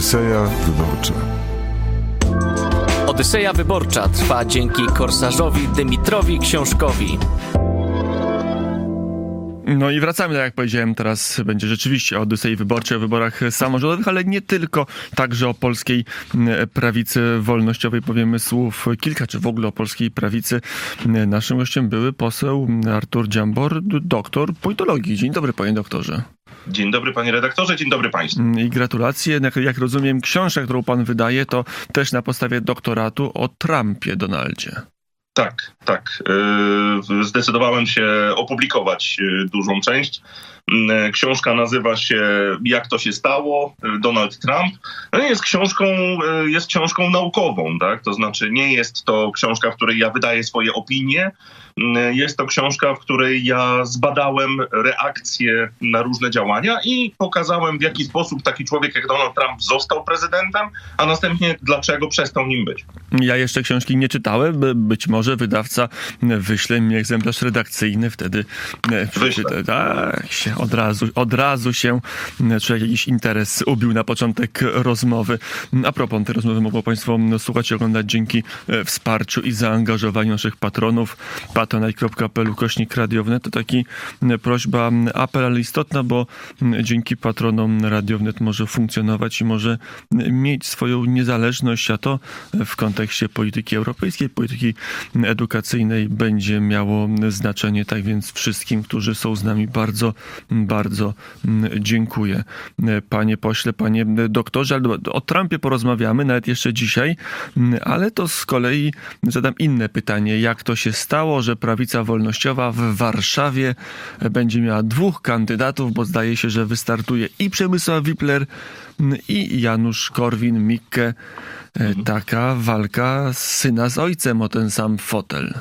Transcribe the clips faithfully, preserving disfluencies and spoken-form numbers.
Odyseja Wyborcza. Odyseja Wyborcza trwa dzięki korsarzowi Dymitrowi Książkowi. No i wracamy, tak jak powiedziałem, teraz będzie rzeczywiście o Odysei Wyborczej, o wyborach samorządowych, ale nie tylko, także o polskiej prawicy wolnościowej powiemy słów kilka, czy w ogóle o polskiej prawicy. Naszym gościem były poseł Artur Dziambor, doktor politologii. Dzień dobry, panie doktorze. Dzień dobry, panie redaktorze, dzień dobry państwu. I gratulacje. Jak, jak rozumiem, książka, którą pan wydaje, to też na podstawie doktoratu o Trumpie, Donaldzie. Tak, tak. Zdecydowałem się opublikować dużą część. Książka nazywa się Jak to się stało? Donald Trump. Jest książką, jest książką naukową, tak? To znaczy nie jest to książka, w której ja wydaję swoje opinie. Jest to książka, w której ja zbadałem reakcje na różne działania i pokazałem, w jaki sposób taki człowiek jak Donald Trump został prezydentem, a następnie dlaczego przestał nim być. Ja jeszcze książki nie czytałem. Być może wydawca wyśle mi egzemplarz redakcyjny, wtedy wyślę. Tak, się od razu, od razu się człowiek jakiś interes ubił na początek rozmowy. A propos tej rozmowy mogą państwo słuchać i oglądać dzięki wsparciu i zaangażowaniu naszych patronów. patronite kropka p l ukośnik Radio Wnet. To taki prośba, apel, ale istotna, bo dzięki patronom Radio Wnet może funkcjonować i może mieć swoją niezależność, a to w kontekście polityki europejskiej, polityki edukacyjnej będzie miało znaczenie. Tak więc wszystkim, którzy są z nami, bardzo, bardzo dziękuję. Panie pośle, panie doktorze, ale o Trumpie porozmawiamy, nawet jeszcze dzisiaj, ale to z kolei zadam inne pytanie. Jak to się stało, że prawica wolnościowa w Warszawie będzie miała dwóch kandydatów, bo zdaje się, że wystartuje i Przemysław Wipler, i Janusz Korwin-Mikke. Taka walka syna z ojcem o ten sam fotel.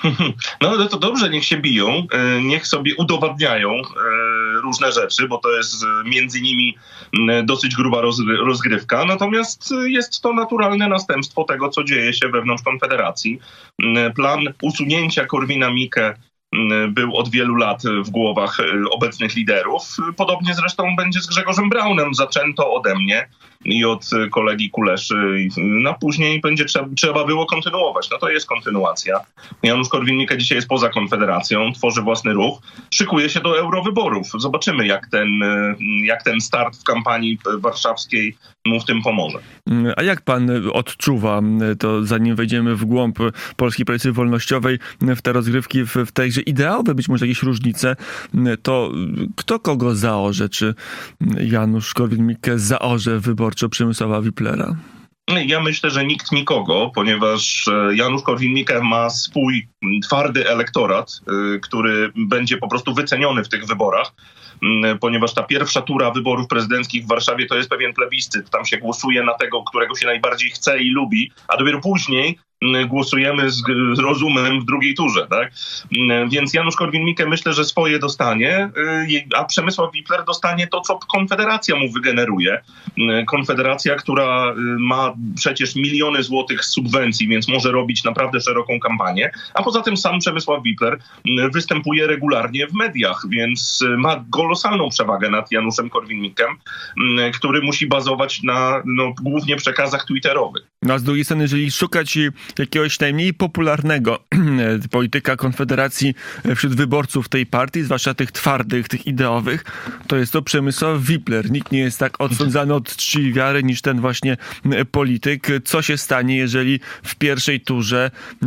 No ale to dobrze, niech się biją, niech sobie udowadniają różne rzeczy, bo to jest między nimi dosyć gruba rozgrywka. Natomiast jest to naturalne następstwo tego, co dzieje się wewnątrz Konfederacji. Plan usunięcia Korwina-Mikke był od wielu lat w głowach obecnych liderów. Podobnie zresztą będzie z Grzegorzem Braunem. Zaczęto ode mnie i od kolegi Kuleszy, no a później będzie trzeba, trzeba było kontynuować. No to jest kontynuacja. Janusz Korwin-Mikke dzisiaj jest poza Konfederacją, tworzy własny ruch, szykuje się do eurowyborów. Zobaczymy, jak ten, jak ten start w kampanii warszawskiej mu w tym pomoże. A jak pan odczuwa, to zanim wejdziemy w głąb polskiej prawicy wolnościowej, w te rozgrywki, w, w tejże ideowe być może jakieś różnice, to kto kogo zaorze? Czy Janusz Korwin-Mikke zaorze wyborczo Przemysława Wiplera? Ja myślę, że nikt nikogo, ponieważ Janusz Korwin-Mikke ma swój twardy elektorat, który będzie po prostu wyceniony w tych wyborach, ponieważ ta pierwsza tura wyborów prezydenckich w Warszawie to jest pewien plebiscyt. Tam się głosuje na tego, którego się najbardziej chce i lubi, a dopiero później głosujemy z, z rozumem w drugiej turze, tak? Więc Janusz Korwin-Mikke myślę, że swoje dostanie, a Przemysław Wipler dostanie to, co Konfederacja mu wygeneruje. Konfederacja, która ma przecież miliony złotych z subwencji, więc może robić naprawdę szeroką kampanię, a poza tym sam Przemysław Wipler występuje regularnie w mediach, więc ma kolosalną przewagę nad Januszem Korwin-Mikkem, który musi bazować na no, głównie przekazach twitterowych. No a z drugiej strony, jeżeli szukać jakiegoś najmniej popularnego polityka Konfederacji wśród wyborców tej partii, zwłaszcza tych twardych, tych ideowych, to jest to Przemysław Wipler. Nikt nie jest tak odsądzany od czci wiary niż ten właśnie polityk. Co się stanie, jeżeli w pierwszej turze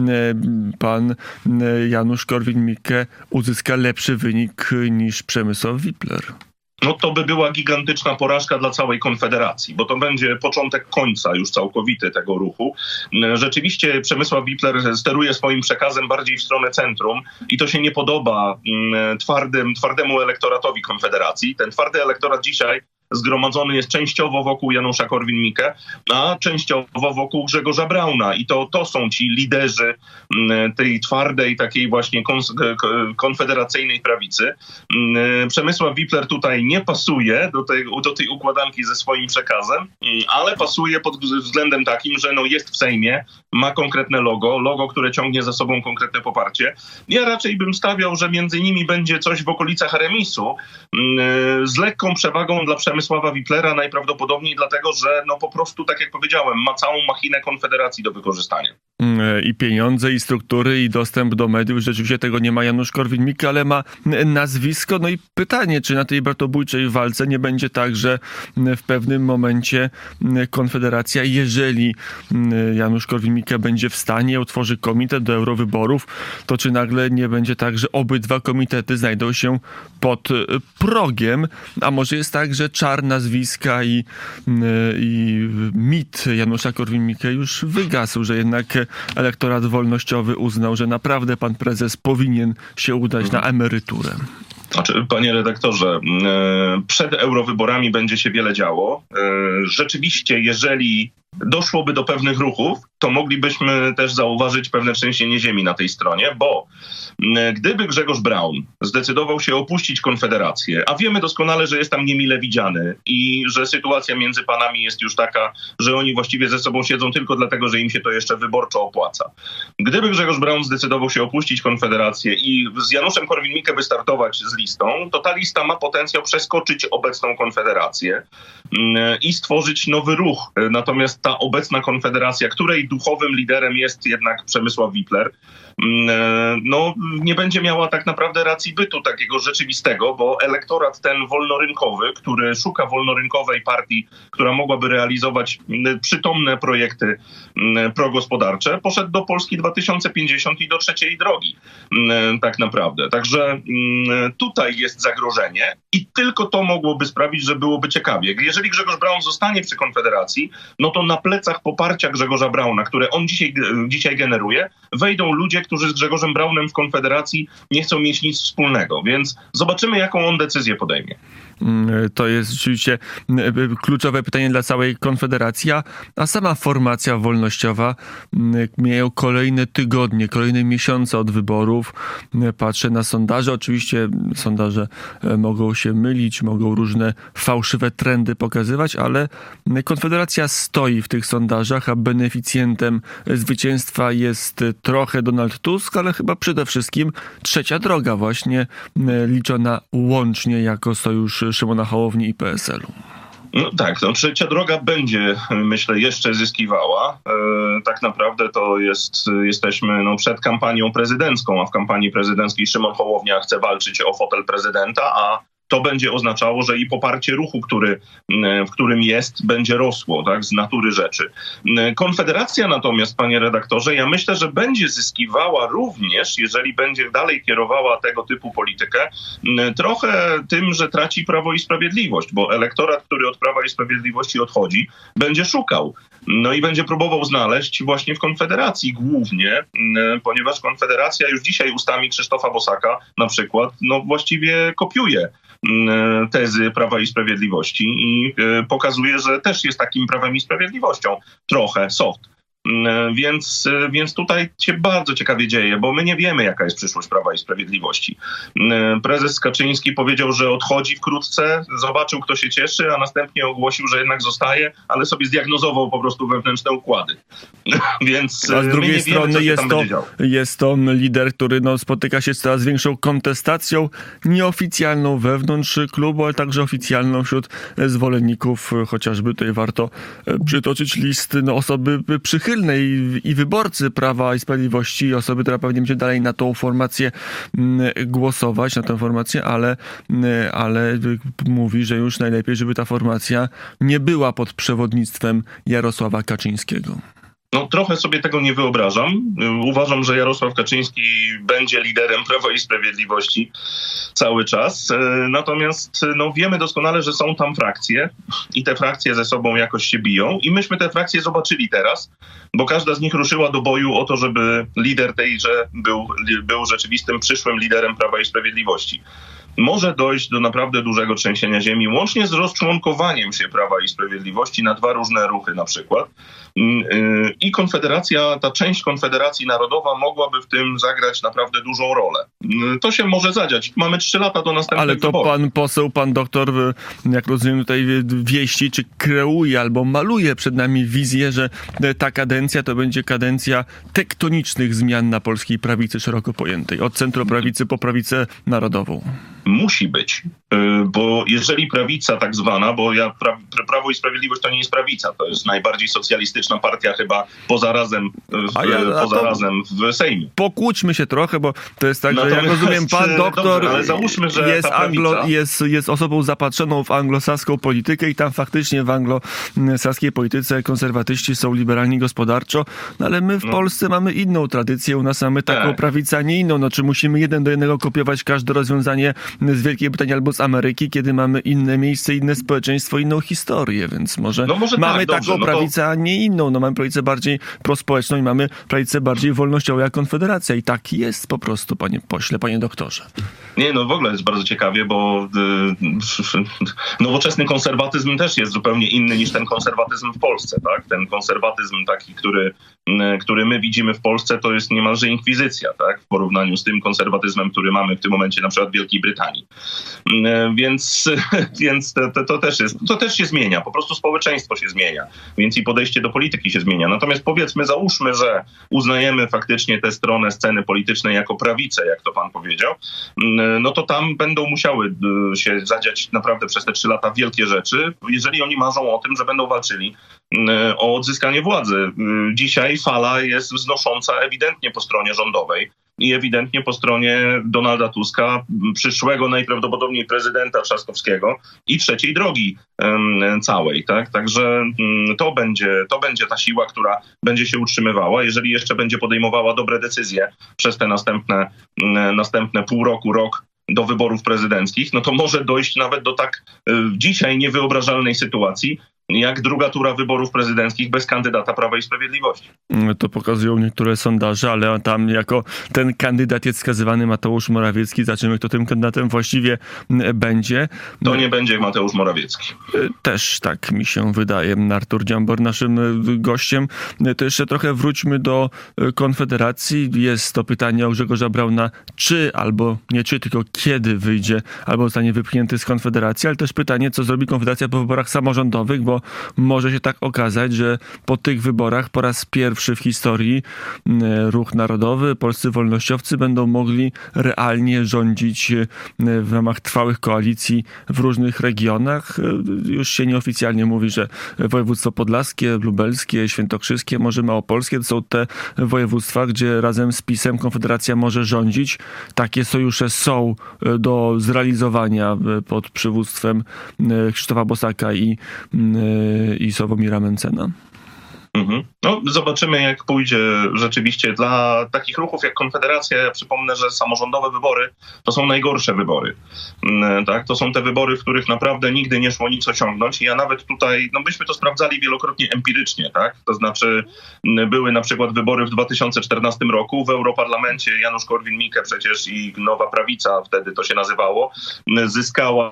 pan Janusz Korwin-Mikke uzyska lepszy wynik niż Przemysław Wipler? No to by była gigantyczna porażka dla całej Konfederacji, bo to będzie początek końca już całkowity tego ruchu. Rzeczywiście Przemysław Wipler steruje swoim przekazem bardziej w stronę centrum i to się nie podoba twardym, twardemu elektoratowi Konfederacji. Ten twardy elektorat dzisiaj zgromadzony jest częściowo wokół Janusza Korwin-Mikke, a częściowo wokół Grzegorza Brauna. I to, to są ci liderzy tej twardej, takiej właśnie konfederacyjnej prawicy. Przemysław Wipler tutaj nie pasuje do tej, do tej układanki ze swoim przekazem, ale pasuje pod względem takim, że no jest w Sejmie, ma konkretne logo, logo, które ciągnie za sobą konkretne poparcie. Ja raczej bym stawiał, że między nimi będzie coś w okolicach remisu z lekką przewagą dla Przemysława Przemysława Wiplera najprawdopodobniej dlatego, że no po prostu, tak jak powiedziałem, ma całą machinę Konfederacji do wykorzystania. I pieniądze, i struktury, i dostęp do mediów. Rzeczywiście tego nie ma Janusz Korwin-Mikke, ale ma nazwisko. No i pytanie, czy na tej bratobójczej walce nie będzie tak, że w pewnym momencie Konfederacja, jeżeli Janusz Korwin-Mikke będzie w stanie, utworzy komitet do eurowyborów, to czy nagle nie będzie tak, że obydwa komitety znajdą się pod progiem, a może jest tak, że czar nazwiska i, i mit Janusza Korwin-Mikke już wygasł, że jednak elektorat wolnościowy uznał, że naprawdę pan prezes powinien się udać na emeryturę. Znaczy, panie redaktorze, przed eurowyborami będzie się wiele działo. Rzeczywiście, jeżeli doszłoby do pewnych ruchów, to moglibyśmy też zauważyć pewne trzęsienie ziemi na tej stronie, bo gdyby Grzegorz Braun zdecydował się opuścić Konfederację, a wiemy doskonale, że jest tam niemile widziany i że sytuacja między panami jest już taka, że oni właściwie ze sobą siedzą tylko dlatego, że im się to jeszcze wyborczo opłaca. Gdyby Grzegorz Braun zdecydował się opuścić Konfederację i z Januszem Korwin-Mikke wystartować z listą, to ta lista ma potencjał przeskoczyć obecną Konfederację i stworzyć nowy ruch. Natomiast ta obecna Konfederacja, której duchowym liderem jest jednak Przemysław Wipler, no nie będzie miała tak naprawdę racji bytu takiego rzeczywistego, bo elektorat ten wolnorynkowy, który szuka wolnorynkowej partii, która mogłaby realizować przytomne projekty progospodarcze, poszedł do Polski dwa tysiące pięćdziesiąt i do trzeciej drogi tak naprawdę. Także tutaj jest zagrożenie i tylko to mogłoby sprawić, że byłoby ciekawie. Jeżeli Grzegorz Braun zostanie przy Konfederacji, no to na plecach poparcia Grzegorza Brauna, które on dzisiaj, dzisiaj generuje, wejdą ludzie, którzy z Grzegorzem Braunem w Konfederacji nie chcą mieć nic wspólnego. Więc zobaczymy, jaką on decyzję podejmie. To jest rzeczywiście kluczowe pytanie dla całej Konfederacji, a sama formacja wolnościowa mijają kolejne tygodnie, kolejne miesiące od wyborów. Patrzę na sondaże. Oczywiście sondaże mogą się mylić, mogą różne fałszywe trendy pokazywać, ale Konfederacja stoi w tych sondażach, a beneficjentem zwycięstwa jest trochę Donald Tusk, ale chyba przede wszystkim Trzecia Droga właśnie liczona łącznie jako sojusz Szymona Hołowni i P S L-u. No tak, no, Trzecia Droga będzie, myślę, jeszcze zyskiwała. E, tak naprawdę to jest, jesteśmy no, przed kampanią prezydencką, a w kampanii prezydenckiej Szymon Hołownia chce walczyć o fotel prezydenta, a to będzie oznaczało, że i poparcie ruchu, który, w którym jest, będzie rosło, tak, z natury rzeczy. Konfederacja natomiast, panie redaktorze, ja myślę, że będzie zyskiwała również, jeżeli będzie dalej kierowała tego typu politykę, trochę tym, że traci Prawo i Sprawiedliwość, bo elektorat, który od Prawa i Sprawiedliwości odchodzi, będzie szukał. No i będzie próbował znaleźć właśnie w Konfederacji głównie, ponieważ Konfederacja już dzisiaj ustami Krzysztofa Bosaka na przykład, no właściwie kopiuje tezy Prawa i Sprawiedliwości i pokazuje, że też jest takim Prawem i Sprawiedliwością. Trochę soft. Więc, więc tutaj się bardzo ciekawie dzieje, bo my nie wiemy, jaka jest przyszłość Prawa i Sprawiedliwości. Prezes Kaczyński powiedział, że odchodzi wkrótce, zobaczył, kto się cieszy, a następnie ogłosił, że jednak zostaje, ale sobie zdiagnozował po prostu wewnętrzne układy. Więc a z drugiej my nie strony wiemy, jest, to, jest to lider, który no, spotyka się z coraz większą kontestacją, nieoficjalną wewnątrz klubu, ale także oficjalną wśród zwolenników. Chociażby tutaj warto przytoczyć list no, osoby przychylnej i wyborcy Prawa i Sprawiedliwości, osoby, która pewnie będzie dalej na tą formację głosować, na tę formację, ale, ale mówi, że już najlepiej, żeby ta formacja nie była pod przewodnictwem Jarosława Kaczyńskiego. No trochę sobie tego nie wyobrażam. Uważam, że Jarosław Kaczyński będzie liderem Prawa i Sprawiedliwości cały czas. Natomiast no, wiemy doskonale, że są tam frakcje i te frakcje ze sobą jakoś się biją i myśmy te frakcje zobaczyli teraz, bo każda z nich ruszyła do boju o to, żeby lider tejże był, był rzeczywistym przyszłym liderem Prawa i Sprawiedliwości. Może dojść do naprawdę dużego trzęsienia ziemi, łącznie z rozczłonkowaniem się Prawa i Sprawiedliwości na dwa różne ruchy na przykład. I Konfederacja, ta część Konfederacji Narodowa mogłaby w tym zagrać naprawdę dużą rolę. To się może zadziać. Mamy trzy lata do następnego Ale to wyborów. Pan poseł, pan doktor, jak rozumiem tutaj wieści, czy kreuje albo maluje przed nami wizję, że ta kadencja to będzie kadencja tektonicznych zmian na polskiej prawicy szeroko pojętej. Od centroprawicy po prawicę narodową. Musi być, bo jeżeli prawica tak zwana, bo ja pra, Prawo i Sprawiedliwość to nie jest prawica, to jest najbardziej socjalistyczna partia chyba poza razem w, a ja, a poza razem w Sejmie. Pokłóćmy się trochę, bo to jest tak, Natomiast, że jak rozumiem, pan doktor dobrze, ale załóżmy, że jest, ta anglo, jest, jest osobą zapatrzoną w anglosaską politykę i tam faktycznie w anglosaskiej polityce konserwatyści są liberalni gospodarczo, no ale my w no. Polsce mamy inną tradycję, u nas mamy taką tak. prawicę, a nie inną. No, czy musimy jeden do jednego kopiować każde rozwiązanie z Wielkiej Brytanii albo z Ameryki, kiedy mamy inne miejsce, inne społeczeństwo, inną historię, więc może, no może mamy tak, taką dobrze, prawicę, no to... a nie inną. No mamy prawicę bardziej prospołeczną i mamy prawicę bardziej wolnościową jak Konfederacja i tak jest po prostu, panie pośle, panie doktorze. Nie, no w ogóle jest bardzo ciekawie, bo y, nowoczesny konserwatyzm też jest zupełnie inny niż ten konserwatyzm w Polsce, tak? Ten konserwatyzm taki, który, y, który my widzimy w Polsce, to jest niemalże inkwizycja, tak? W porównaniu z tym konserwatyzmem, który mamy w tym momencie na przykład w Wielkiej Brytanii. Y, więc więc to, to, to, też jest, to też się zmienia, po prostu społeczeństwo się zmienia, więc i podejście do polityki się zmienia. Natomiast powiedzmy, załóżmy, że uznajemy faktycznie tę stronę sceny politycznej jako prawicę, jak to pan powiedział, no to tam będą musiały się zadziać naprawdę przez te trzy lata wielkie rzeczy, jeżeli oni marzą o tym, że będą walczyli o odzyskanie władzy. Dzisiaj fala jest wznosząca ewidentnie po stronie rządowej i ewidentnie po stronie Donalda Tuska, przyszłego najprawdopodobniej prezydenta Trzaskowskiego i trzeciej drogi um, całej. Tak? Także um, to będzie, to będzie ta siła, która będzie się utrzymywała, jeżeli jeszcze będzie podejmowała dobre decyzje przez te następne, um, następne pół roku, rok do wyborów prezydenckich, no to może dojść nawet do tak um, dzisiaj niewyobrażalnej sytuacji, jak druga tura wyborów prezydenckich bez kandydata Prawa i Sprawiedliwości. To pokazują niektóre sondaże, ale tam jako ten kandydat jest wskazywany Mateusz Morawiecki. Zobaczymy, kto tym kandydatem właściwie będzie. To nie będzie Mateusz Morawiecki. Też tak mi się wydaje. Artur Dziambor naszym gościem. To jeszcze trochę wróćmy do Konfederacji. Jest to pytanie o Grzegorza Brauna, czy albo nie czy, tylko kiedy wyjdzie albo zostanie wypchnięty z Konfederacji, ale też pytanie, co zrobi Konfederacja po wyborach samorządowych, bo może się tak okazać, że po tych wyborach po raz pierwszy w historii Ruch Narodowy, polscy wolnościowcy będą mogli realnie rządzić w ramach trwałych koalicji w różnych regionach. Już się nieoficjalnie mówi, że województwo podlaskie, lubelskie, świętokrzyskie, może małopolskie to są te województwa, gdzie razem z PiS-em Konfederacja może rządzić. Takie sojusze są do zrealizowania pod przywództwem Krzysztofa Bosaka i i Sławomira Mencena. Mhm. No, zobaczymy, jak pójdzie rzeczywiście. Dla takich ruchów jak Konfederacja, ja przypomnę, że samorządowe wybory to są najgorsze wybory. Tak? To są te wybory, w których naprawdę nigdy nie szło nic osiągnąć. I ja nawet tutaj, no myśmy to sprawdzali wielokrotnie empirycznie, tak? To znaczy były na przykład wybory w dwa tysiące czternastym roku w Europarlamencie. Janusz Korwin-Mikke przecież i Nowa Prawica, wtedy to się nazywało, zyskała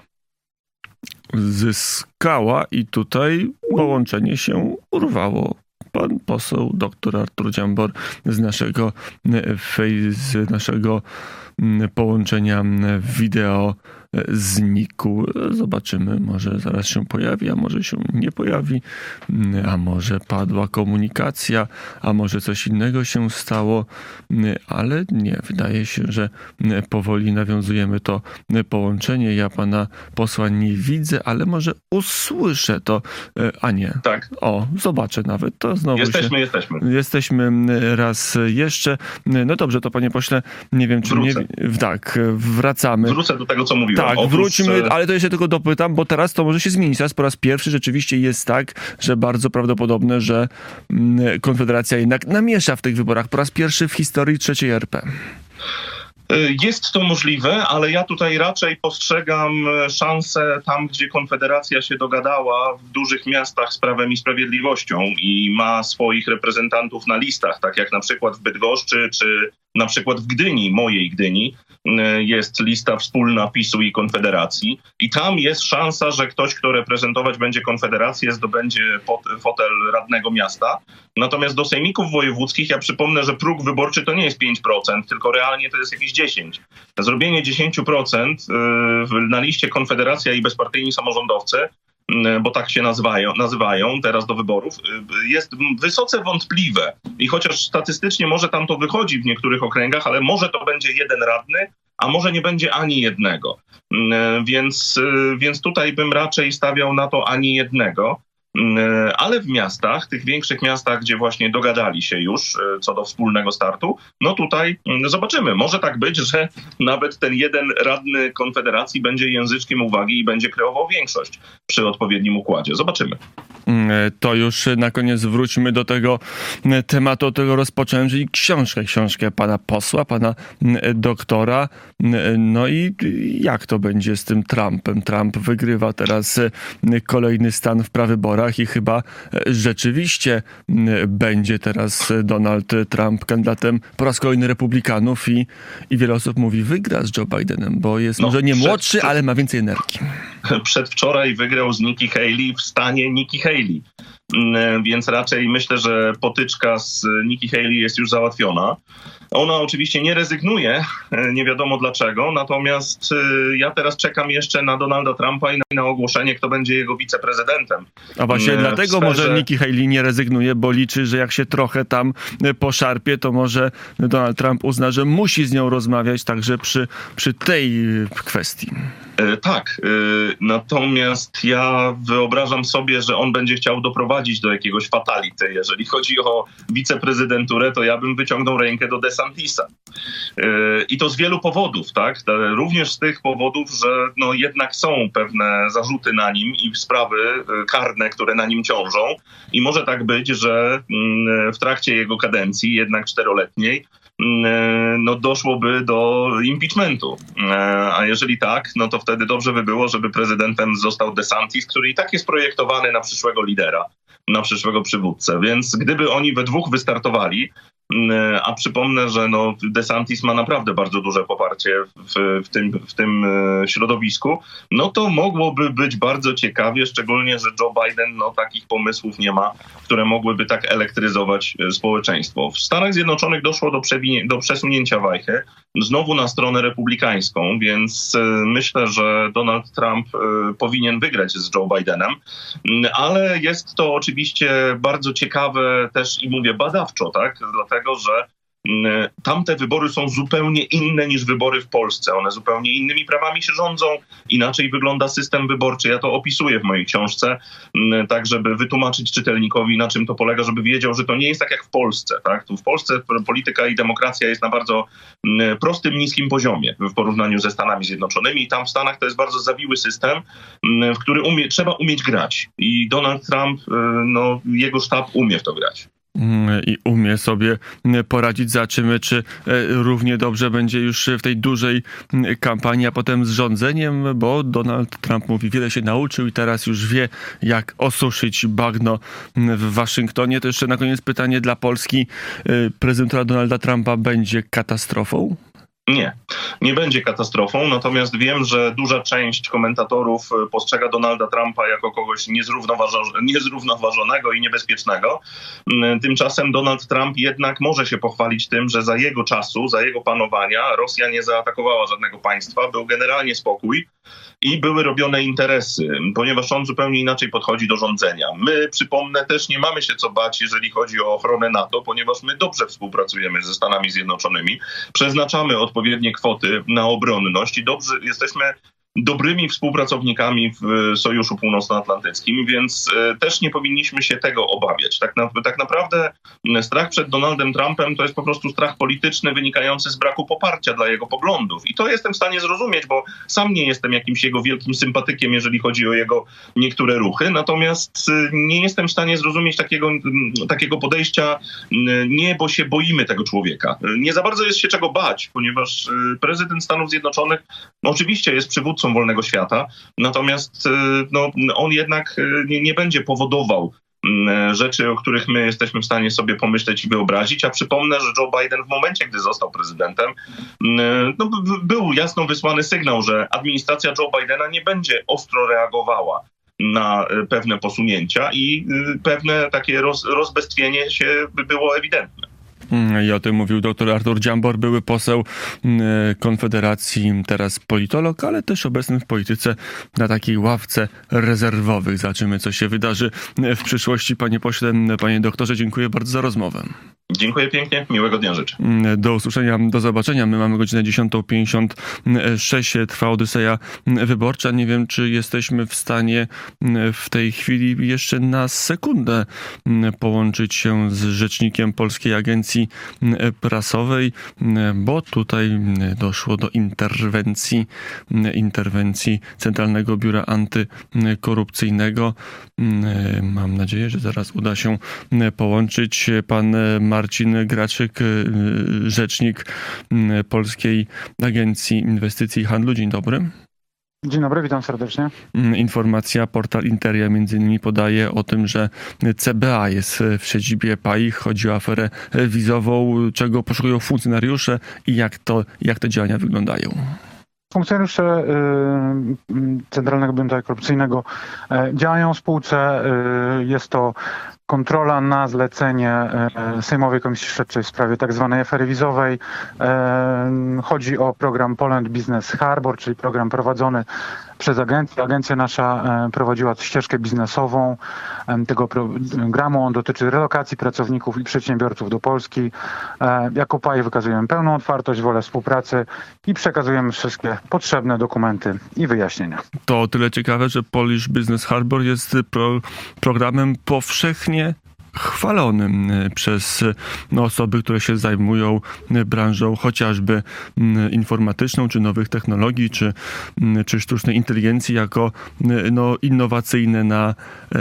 zyskała i tutaj połączenie się urwało. Pan poseł dr Artur Dziambor z naszego, z naszego połączenia wideo znikł. Zobaczymy, może zaraz się pojawi, a może się nie pojawi, a może padła komunikacja, a może coś innego się stało, ale nie, wydaje się, że powoli nawiązujemy to połączenie. Ja pana posła nie widzę, ale może usłyszę to, a nie. Tak. O, zobaczę nawet. To znowu jesteśmy, się... jesteśmy. Jesteśmy raz jeszcze. No dobrze, to panie pośle, nie wiem, czy Wrócę. nie... Tak, wracamy. Wrócę do tego, co mówiłem. Tak, Otóż... wróćmy, ale to jeszcze tylko dopytam, bo teraz to może się zmienić. Teraz po raz pierwszy rzeczywiście jest tak, że bardzo prawdopodobne, że Konfederacja jednak namiesza w tych wyborach. Po raz pierwszy w historii trzeciej R P. Jest to możliwe, ale ja tutaj raczej postrzegam szansę tam, gdzie Konfederacja się dogadała w dużych miastach z Prawem i Sprawiedliwością i ma swoich reprezentantów na listach, tak jak na przykład w Bydgoszczy czy na przykład w Gdyni, mojej Gdyni, jest lista wspólna PiS-u i Konfederacji i tam jest szansa, że ktoś, kto reprezentować będzie Konfederację, zdobędzie fotel radnego miasta. Natomiast do sejmików wojewódzkich ja przypomnę, że próg wyborczy to nie jest pięć procent, tylko realnie to jest jakieś dziesięć procent. Zrobienie dziesięć procent na liście Konfederacja i bezpartyjni samorządowcy, bo tak się nazywają, nazywają teraz do wyborów, jest wysoce wątpliwe. I chociaż statystycznie może tam to wychodzi w niektórych okręgach, ale może to będzie jeden radny a może nie będzie ani jednego. Więc, więc tutaj bym raczej stawiał na to ani jednego. Ale w miastach, tych większych miastach, gdzie właśnie dogadali się już co do wspólnego startu, no tutaj zobaczymy. Może tak być, że nawet ten jeden radny Konfederacji będzie języczkiem uwagi i będzie kreował większość przy odpowiednim układzie. Zobaczymy. To już na koniec wróćmy do tego tematu, od tego rozpocząłem, czyli książkę, książkę pana posła, pana doktora. No i jak to będzie z tym Trumpem? Trump wygrywa teraz kolejny stan w prawyborach i chyba rzeczywiście będzie teraz Donald Trump kandydatem po raz kolejny republikanów i, i wiele osób mówi, wygra z Joe Bidenem, bo jest no, może nie przed, młodszy, przed, ale ma więcej energii. Przedwczoraj wygrał z Nikki Haley w stanie Nikki Haley. Więc raczej myślę, że potyczka z Nikki Haley jest już załatwiona. Ona oczywiście nie rezygnuje, nie wiadomo dlaczego, natomiast ja teraz czekam jeszcze na Donalda Trumpa i na, na ogłoszenie, kto będzie jego wiceprezydentem. A właśnie dlatego sferze... może Nikki Haley nie rezygnuje, bo liczy, że jak się trochę tam poszarpie, to może Donald Trump uzna, że musi z nią rozmawiać także przy, przy tej kwestii. E, tak, e, natomiast ja wyobrażam sobie, że on będzie chciał doprowadzić do jakiegoś fatality. Jeżeli chodzi o wiceprezydenturę, to ja bym wyciągnął rękę do DeSantisa. E, I to z wielu powodów, tak? Również z tych powodów, że no jednak są pewne zarzuty na nim i sprawy karne, które na nim ciążą. I może tak być, że mm, w trakcie jego kadencji, jednak czteroletniej, no doszłoby do impeachmentu. A jeżeli tak, no to wtedy dobrze by było, żeby prezydentem został DeSantis, który i tak jest projektowany na przyszłego lidera, na przyszłego przywódcę. Więc gdyby oni we dwóch wystartowali, a przypomnę, że no DeSantis ma naprawdę bardzo duże poparcie w, w, tym, w tym środowisku, no to mogłoby być bardzo ciekawie, szczególnie, że Joe Biden no takich pomysłów nie ma, które mogłyby tak elektryzować społeczeństwo. W Stanach Zjednoczonych doszło do, przewinie, do przesunięcia wajchy, znowu na stronę republikańską, więc myślę, że Donald Trump powinien wygrać z Joe Bidenem, ale jest to oczywiście bardzo ciekawe też i mówię badawczo, tak, dlatego, że tamte wybory są zupełnie inne niż wybory w Polsce. One zupełnie innymi prawami się rządzą, inaczej wygląda system wyborczy. Ja to opisuję w mojej książce, tak żeby wytłumaczyć czytelnikowi, na czym to polega, żeby wiedział, że to nie jest tak jak w Polsce. Tak? Tu w Polsce polityka i demokracja jest na bardzo prostym, niskim poziomie w porównaniu ze Stanami Zjednoczonymi. I tam w Stanach to jest bardzo zawiły system, w który umie, trzeba umieć grać. I Donald Trump, no, jego sztab umie w to grać. I umie sobie poradzić. Zobaczymy, czy równie dobrze będzie już w tej dużej kampanii, a potem z rządzeniem, bo Donald Trump mówi, wiele się nauczył i teraz już wie, jak osuszyć bagno w Waszyngtonie. To jeszcze na koniec pytanie dla Polski. Prezydentura Donalda Trumpa będzie katastrofą? Nie, nie będzie katastrofą, natomiast wiem, że duża część komentatorów postrzega Donalda Trumpa jako kogoś niezrównoważo- niezrównoważonego i niebezpiecznego. Tymczasem Donald Trump jednak może się pochwalić tym, że za jego czasu, za jego panowania Rosja nie zaatakowała żadnego państwa, był generalnie spokój i były robione interesy, ponieważ on zupełnie inaczej podchodzi do rządzenia. My, przypomnę, też nie mamy się co bać, jeżeli chodzi o ochronę NATO, ponieważ my dobrze współpracujemy ze Stanami Zjednoczonymi, przeznaczamy odpowiednie kwoty na obronność i dobrze jesteśmy dobrymi współpracownikami w Sojuszu Północnoatlantyckim, więc też nie powinniśmy się tego obawiać. Tak, na, tak naprawdę strach przed Donaldem Trumpem to jest po prostu strach polityczny wynikający z braku poparcia dla jego poglądów. I to jestem w stanie zrozumieć, bo sam nie jestem jakimś jego wielkim sympatykiem, jeżeli chodzi o jego niektóre ruchy. Natomiast nie jestem w stanie zrozumieć takiego, takiego podejścia, nie, bo się boimy tego człowieka. Nie za bardzo jest się czego bać, ponieważ prezydent Stanów Zjednoczonych oczywiście jest przywódcą wolnego świata, natomiast no, on jednak nie, nie będzie powodował rzeczy, o których my jesteśmy w stanie sobie pomyśleć i wyobrazić, a przypomnę, że Joe Biden w momencie, gdy został prezydentem, no, był jasno wysłany sygnał, że administracja Joe Bidena nie będzie ostro reagowała na pewne posunięcia i pewne takie roz, rozbestwienie się było ewidentne. I o tym mówił dr Artur Dziambor, były poseł Konfederacji, teraz politolog, ale też obecny w polityce na takiej ławce rezerwowych. Zobaczymy, co się wydarzy w przyszłości. Panie pośle, panie doktorze, dziękuję bardzo za rozmowę. Dziękuję pięknie, miłego dnia życzę. Do usłyszenia, do zobaczenia. My mamy godzinę dziesiątą pięćdziesiąt sześć, trwa Odyseja Wyborcza. Nie wiem, czy jesteśmy w stanie w tej chwili jeszcze na sekundę połączyć się z rzecznikiem Polskiej Agencji Prasowej, bo tutaj doszło do interwencji, interwencji Centralnego Biura Antykorupcyjnego. Mam nadzieję, że zaraz uda się połączyć. Pan Marcin Graczyk, rzecznik Polskiej Agencji Inwestycji i Handlu. Dzień dobry. Dzień dobry, witam serdecznie. Informacja, portal Interia między innymi podaje o tym, że C B A jest w siedzibie P A I. Chodzi o aferę wizową, czego poszukują funkcjonariusze i jak, to, jak te działania wyglądają. Funkcjonariusze Centralnego Biura Antykorupcyjnego działają w spółce. Jest to kontrola na zlecenie Sejmowej Komisji Śledczej w sprawie tak zwanej afery wizowej. Chodzi o program Poland Business Harbor, czyli program prowadzony przez agencję. Agencja nasza prowadziła ścieżkę biznesową tego programu. On dotyczy relokacji pracowników i przedsiębiorców do Polski. Jako P A I wykazujemy pełną otwartość, wolę współpracy i przekazujemy wszystkie potrzebne dokumenty i wyjaśnienia. To o tyle ciekawe, że Polish Business Harbor jest pro, programem powszechnie chwalonym przez osoby, które się zajmują branżą chociażby informatyczną, czy nowych technologii, czy, czy sztucznej inteligencji jako no, innowacyjne na,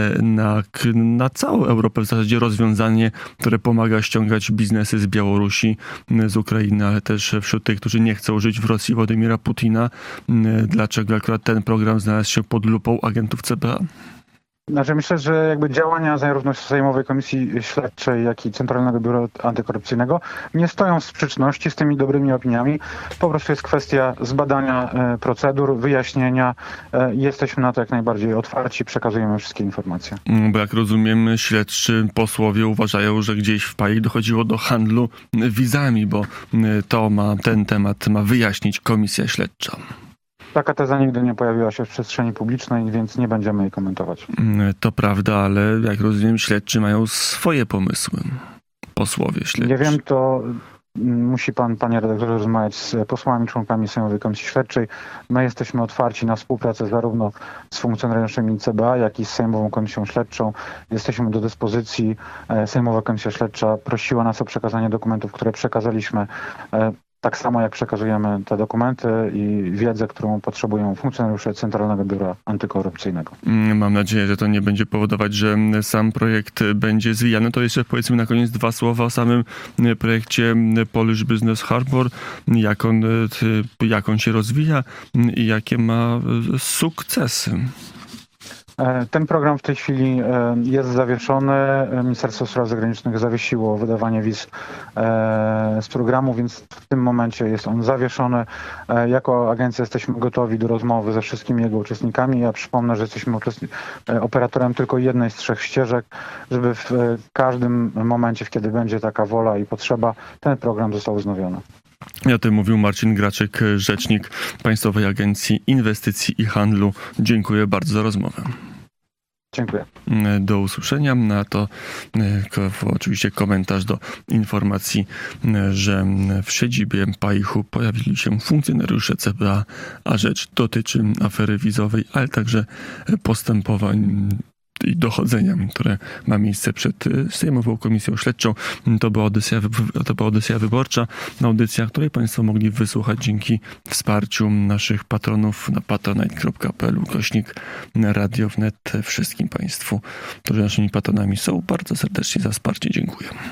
na, na całą Europę w zasadzie rozwiązanie, które pomaga ściągać biznesy z Białorusi, z Ukrainy, ale też wśród tych, którzy nie chcą żyć w Rosji Władimira Putina. Dlaczego akurat ten program znalazł się pod lupą agentów C B A? Znaczy myślę, że jakby działania zarówno Sejmowej Komisji Śledczej, jak i Centralnego Biura Antykorupcyjnego nie stoją w sprzeczności z tymi dobrymi opiniami. Po prostu jest kwestia zbadania procedur, wyjaśnienia. Jesteśmy na to jak najbardziej otwarci, przekazujemy wszystkie informacje. Bo jak rozumiem, śledczy posłowie uważają, że gdzieś w P A I dochodziło do handlu wizami, bo to ma, ten temat ma wyjaśnić Komisja Śledcza. Taka teza nigdy nie pojawiła się w przestrzeni publicznej, więc nie będziemy jej komentować. To prawda, ale jak rozumiem, śledczy mają swoje pomysły. Posłowie śledczy. Nie wiem, to musi pan, panie redaktorze, rozmawiać z posłami, członkami Sejmowej Komisji Śledczej. My jesteśmy otwarci na współpracę zarówno z funkcjonariuszami C B A, jak i z Sejmową Komisją Śledczą. Jesteśmy do dyspozycji. Sejmowa Komisja Śledcza prosiła nas o przekazanie dokumentów, które przekazaliśmy. Tak samo jak przekazujemy te dokumenty i wiedzę, którą potrzebują funkcjonariusze Centralnego Biura Antykorupcyjnego. Mam nadzieję, że to nie będzie powodować, że sam projekt będzie zwijany. To jeszcze powiedzmy na koniec dwa słowa o samym projekcie Polish Business Harbor. Jak on, jak on się rozwija i jakie ma sukcesy. Ten program w tej chwili jest zawieszony. Ministerstwo Spraw Zagranicznych zawiesiło wydawanie wiz z programu, więc w tym momencie jest on zawieszony. Jako agencja jesteśmy gotowi do rozmowy ze wszystkimi jego uczestnikami. Ja przypomnę, że jesteśmy operatorem tylko jednej z trzech ścieżek, żeby w każdym momencie, kiedy będzie taka wola i potrzeba, ten program został wznowiony. I o tym mówił Marcin Graczyk, rzecznik Państwowej Agencji Inwestycji i Handlu. Dziękuję bardzo za rozmowę. Dziękuję. Do usłyszenia. Na to oczywiście komentarz do informacji, że w siedzibie P A I H-u pojawili się funkcjonariusze C B A, a rzecz dotyczy afery wizowej, ale także postępowań i dochodzeniami, które ma miejsce przed Sejmową Komisją Śledczą. To była Odyseja, to była Odyseja Wyborcza, audycja, której Państwo mogli wysłuchać dzięki wsparciu naszych patronów na patronite kropka p l ukośnik radio wnet. Wszystkim Państwu, którzy naszymi patronami są, bardzo serdecznie za wsparcie dziękuję.